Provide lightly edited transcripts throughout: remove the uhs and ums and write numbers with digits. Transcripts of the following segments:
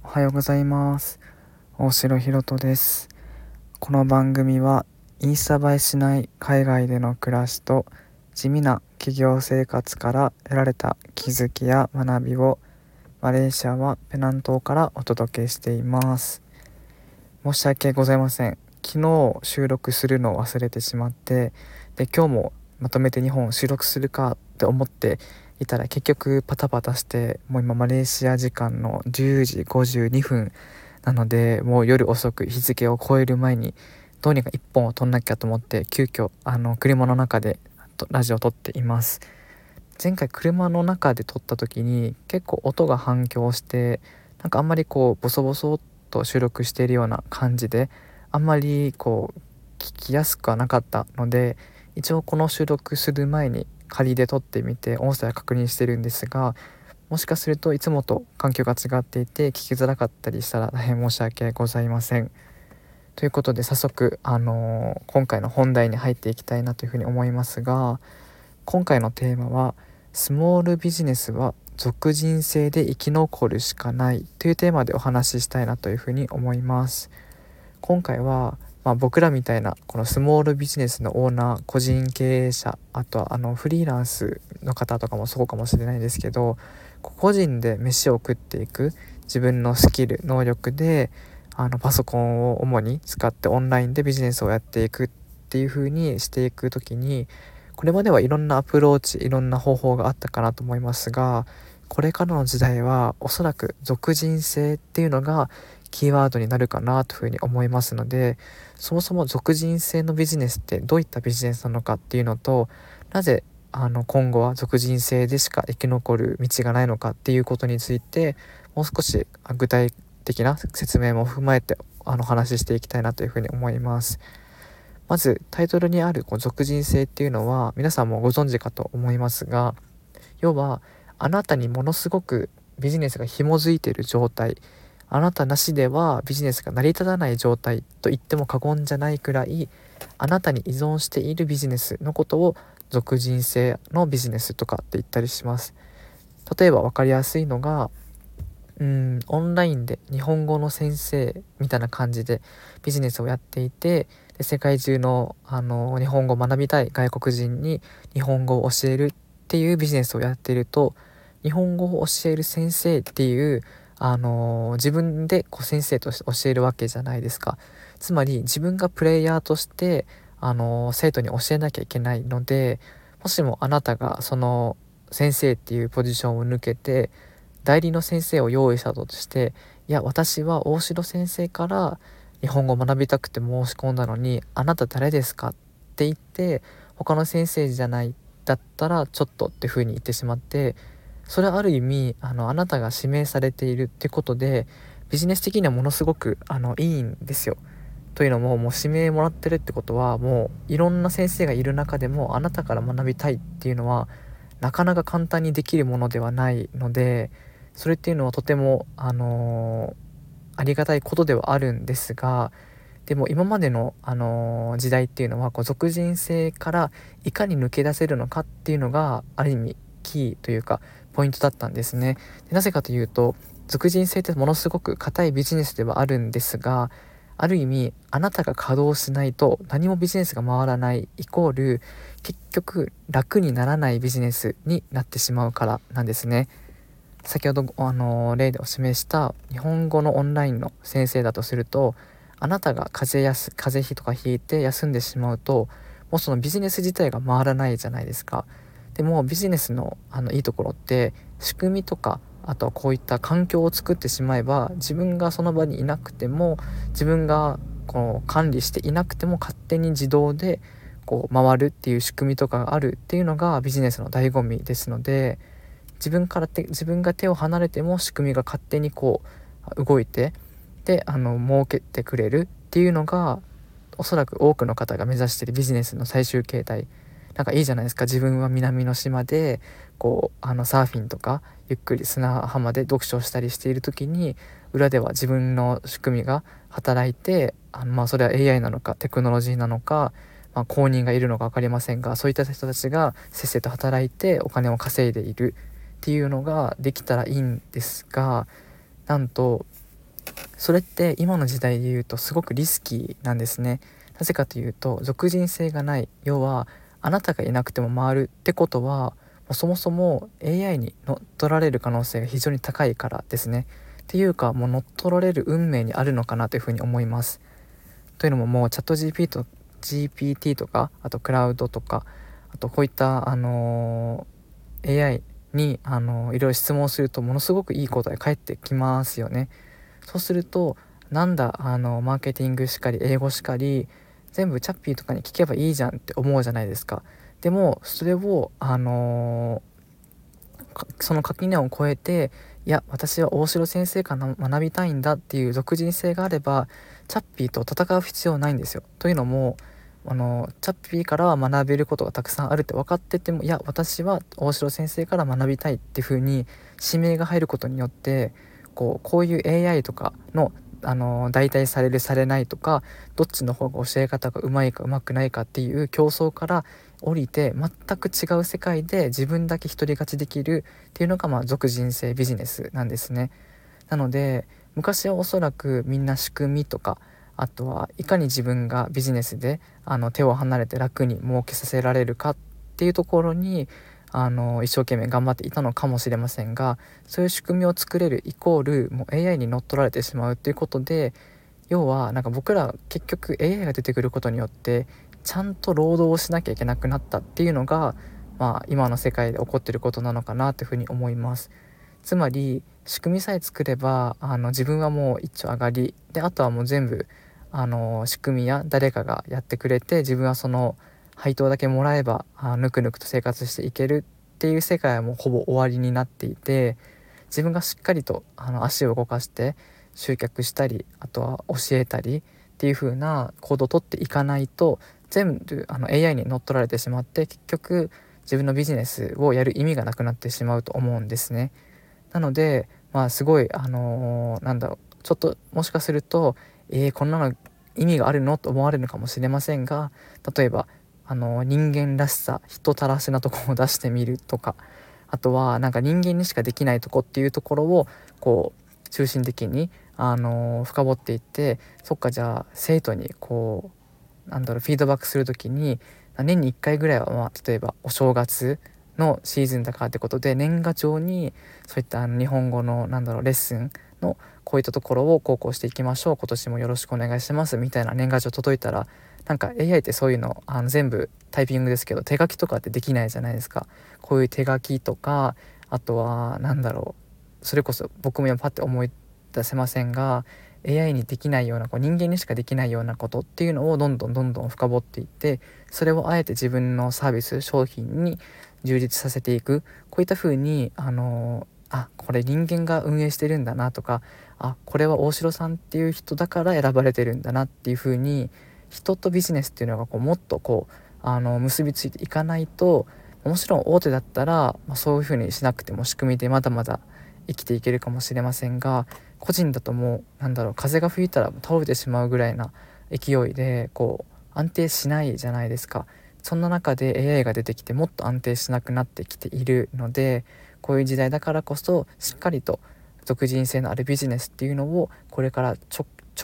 おはようございます。大城ひろとです。この番組はインスタ映えしない海外での暮らしと地味な企業生活から得られた気づきや学びをマレーシアはペナン島からお届けしています。申し訳ございません。昨日収録するのを忘れてしまって、で今日もまとめて2本収録するかって思っていたら結局パタパタして、もう今マレーシア時間の10時52分なので、もう夜遅く日付を超える前にどうにか1本を撮んなきゃと思って、急遽車の中でラジオを撮っています。前回車の中で撮った時に結構音が反響して、なんかあんまりボソボソっと収録しているような感じで、あんまり聞きやすくはなかったので、一応この収録する前に仮で撮ってみて音声を確認してるんですが、もしかするといつもと環境が違っていて聞きづらかったりしたら大変申し訳ございません。ということで早速、今回の本題に入っていきたいなというふうに思いますが、今回のテーマはスモールビジネスは属人性で生き残るしかないというテーマでお話ししたいなというふうに思います。今回は、僕らみたいなこのスモールビジネスのオーナー、個人経営者、あとはフリーランスの方とかもそうかもしれないですけど、個人で飯を食っていく、自分のスキル能力でパソコンを主に使ってオンラインでビジネスをやっていくっていう風にしていくときに、これまではいろんなアプローチ、いろんな方法があったかなと思いますが、これからの時代はおそらく属人性っていうのがキーワードになるかなというふうに思いますので、そもそも属人性のビジネスってどういったビジネスなのかっていうのと、なぜ今後は属人性でしか生き残る道がないのかっていうことについて、もう少し具体的な説明も踏まえて話していきたいなというふうに思います。まずタイトルにある属人性っていうのは皆さんもご存知かと思いますが、要はあなたにものすごくビジネスが紐づいている状態、あなたなしではビジネスが成り立たない状態と言っても過言じゃないくらい、あなたに依存しているビジネスのことを属人性のビジネスとかって言ったりします。例えば分かりやすいのが、オンラインで日本語の先生みたいな感じでビジネスをやっていて、で世界中の、日本語を学びたい外国人に日本語を教えるっていうビジネスをやっていると、日本語を教える先生っていう、自分で先生として教えるわけじゃないですか。つまり自分がプレイヤーとして、生徒に教えなきゃいけないので、もしもあなたがその先生っていうポジションを抜けて代理の先生を用意したとして、いや私は大城先生から日本語を学びたくて申し込んだのに、あなた誰ですかって言って他の先生じゃないだったらちょっとって風に言ってしまって、それはある意味あなたが指名されているってことでビジネス的にはものすごくいいんですよ。というのも、もう指名もらってるってことは、もういろんな先生がいる中でもあなたから学びたいっていうのはなかなか簡単にできるものではないので、それっていうのはとてもありがたいことではあるんですが、でも今までの、時代っていうのは属人性からいかに抜け出せるのかっていうのがある意味キーというかポイントだったんですね。でなぜかというと、属人性ってものすごく硬いビジネスではあるんですが、ある意味あなたが稼働しないと何もビジネスが回らないイコール、結局楽にならないビジネスになってしまうからなんですね。先ほど例でお示した日本語のオンラインの先生だとすると、あなたが風邪ひとかひいて休んでしまうと、もうそのビジネス自体が回らないじゃないですか。でもビジネスのいいところって仕組みとか、あとはこういった環境を作ってしまえば、自分がその場にいなくても、自分が管理していなくても勝手に自動で回るっていう仕組みとかがあるっていうのがビジネスの醍醐味ですので、自分が手を離れても仕組みが勝手に動いて、で儲けてくれるっていうのが、おそらく多くの方が目指しているビジネスの最終形態。なんかいいじゃないですか。自分は南の島でサーフィンとかゆっくり砂浜で読書をしたりしている時に、裏では自分の仕組みが働いて、それは AI なのかテクノロジーなのか、公認がいるのか分かりませんが、そういった人たちがせっせと働いてお金を稼いでいるっていうのができたらいいんですが、なんとそれって今の時代で言うとすごくリスキーなんですね。なぜかというと、属人性がない、要はあなたがいなくても回るってことは、もうそもそも AI に乗っ取られる可能性が非常に高いからですね。っていうか、もう乗っ取られる運命にあるのかなというふうに思います。というのも、もうチャット GPT とか、あとクラウドとか、あとこういった、AI に、いろいろ質問するとものすごくいい答え返ってきますよね。そうすると、なんだマーケティングしかり英語しかり全部チャッピーとかに聞けばいいじゃんって思うじゃないですか。でもそれをその垣根を越えて、いや私は大城先生から学びたいんだっていう属人性があれば、チャッピーと戦う必要ないんですよ。というのも、チャッピーからは学べることがたくさんあるって分かってても、いや私は大城先生から学びたいっていう風に指名が入ることによって、こういう AI とかの代替されるされないとか、どっちの方が教え方がうまいかうまくないかっていう競争から降りて、全く違う世界で自分だけ独り勝ちできるっていうのが、属人性ビジネスなんですね。なので昔はおそらくみんな仕組みとか、あとはいかに自分がビジネスで手を離れて楽に儲けさせられるかっていうところに一生懸命頑張っていたのかもしれませんが、そういう仕組みを作れるイコールもう AI に乗っ取られてしまうっていうことで、要はなんか僕ら結局 AI が出てくることによってちゃんと労働をしなきゃいけなくなったっていうのが、今の世界で起こっていることなのかなというふうに思います。つまり仕組みさえ作れば自分はもう一丁上がりで、あとはもう全部仕組みや誰かがやってくれて、自分はその配当だけもらえばぬくぬくと生活していけるっていう世界はもうほぼ終わりになっていて、自分がしっかりと足を動かして集客したり、あとは教えたりっていう風な行動をとっていかないと、全部AI に乗っ取られてしまって、結局自分のビジネスをやる意味がなくなってしまうと思うんですね。なので、すごいちょっともしかするとこんなの意味があるのと思われるかもしれませんが、例えば人間らしさ、人たらしなところを出してみるとか、あとはなんか人間にしかできないとこっていうところを中心的に深掘っていって、そっかじゃあ生徒にフィードバックする時に年に1回ぐらいは、例えばお正月のシーズンだからってことで年賀状にそういった日本語のレッスンのこういったところをこうしていきましょう、今年もよろしくお願いしますみたいな年賀状届いたら、なんか AI ってそういうの全部タイピングですけど手書きとかってできないじゃないですか。こういう手書きとか、あとはそれこそ僕も今パッて思い出せませんが、 AI にできないような人間にしかできないようなことっていうのをどんどん深掘っていって、それをあえて自分のサービス商品に充実させていく。こういった風にこれ人間が運営してるんだなとか、これは大城さんっていう人だから選ばれてるんだなっていう風に、人とビジネスっていうのがもっと結びついていかないと、もちろん大手だったら、そういう風にしなくても仕組みでまだまだ生きていけるかもしれませんが、個人だともう風が吹いたら倒れてしまうぐらいな勢いで安定しないじゃないですか。そんな中で AI が出てきてもっと安定しなくなってきているので、こういう時代だからこそしっかりと属人性のあるビジネスっていうのをこれから着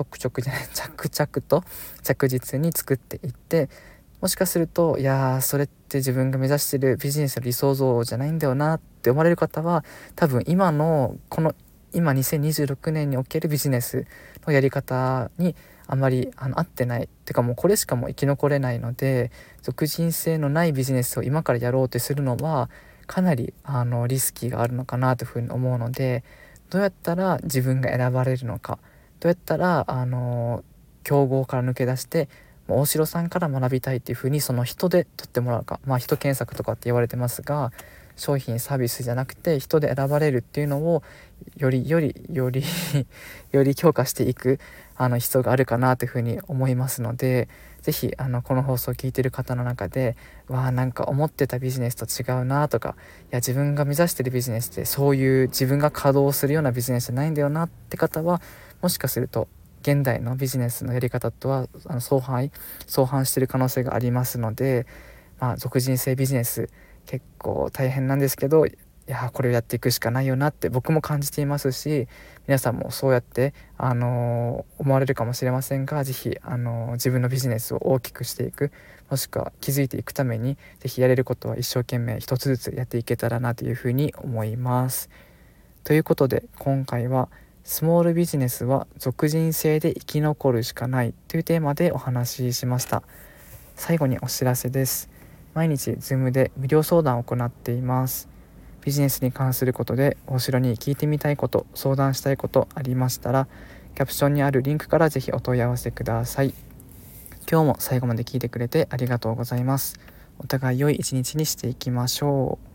々と着実に作っていって、もしかするとそれって自分が目指してるビジネスの理想像じゃないんだよなって思われる方は、多分今2026年におけるビジネスのやり方にあまり合ってないってか、もうこれしかもう生き残れないので、属人性のないビジネスを今からやろうとするのはかなりリスキーがあるのかなというふうに思うので、どうやったら自分が選ばれるのか、どうやったら競合から抜け出して大城さんから学びたいっていうふうにその人で取ってもらうか、人検索とかって言われてますが、商品サービスじゃなくて人で選ばれるっていうのをよりより強化していく必要があるかなというふうに思いますので、ぜひこの放送を聞いている方の中でなんか思ってたビジネスと違うなとか、自分が目指してるビジネスってそういう自分が稼働するようなビジネスじゃないんだよなって方は、もしかすると現代のビジネスのやり方とは相反している可能性がありますので、属人性ビジネス結構大変なんですけど、 いやこれをやっていくしかないよなって僕も感じていますし、皆さんもそうやって、思われるかもしれませんが、ぜひ、自分のビジネスを大きくしていく、もしくは築いていくためにぜひやれることは一生懸命一つずつやっていけたらなというふうに思います。ということで今回はスモールビジネスは属人性で生き残るしかないというテーマでお話ししました。最後にお知らせです。毎日 Zoom で無料相談を行っています。ビジネスに関することで大城に聞いてみたいこと、相談したいことありましたら、キャプションにあるリンクからぜひお問い合わせください。今日も最後まで聞いてくれてありがとうございます。お互い良い一日にしていきましょう。